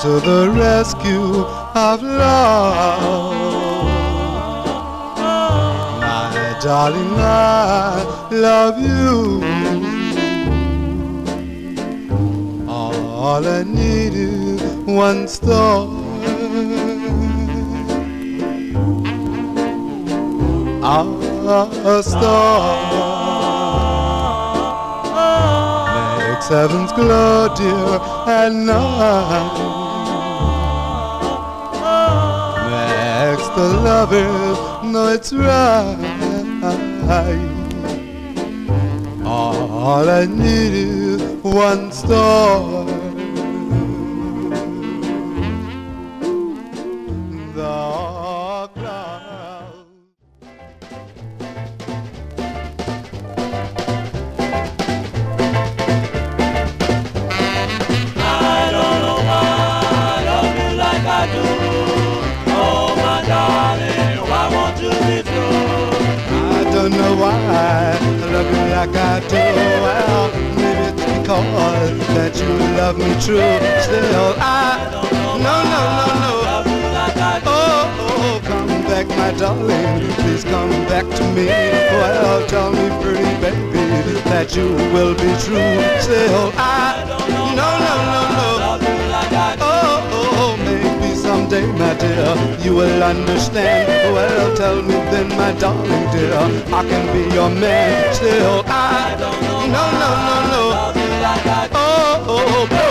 to the rescue of love. My darling, I love you. All I need is one star. A star makes heaven's glow, dear, at night. Makes the lovers know it's right. All I need is one star. The clouds. I don't know why I love you like I do. Oh my darling, why won't you be true? I don't know why I love you like I do. Well, maybe it's because that you love me true. Still, I don't know. No. Love you like I do. Oh, come back, my darling. Please come back to me. Well, tell me, pretty baby, that you will be true. Still, I don't know. No. Love you like I do. Oh, maybe someday, my dear, you will understand. Well, tell me then, my darling dear, I can be your man. Still, I don't know. No. Love you like I do. Oh,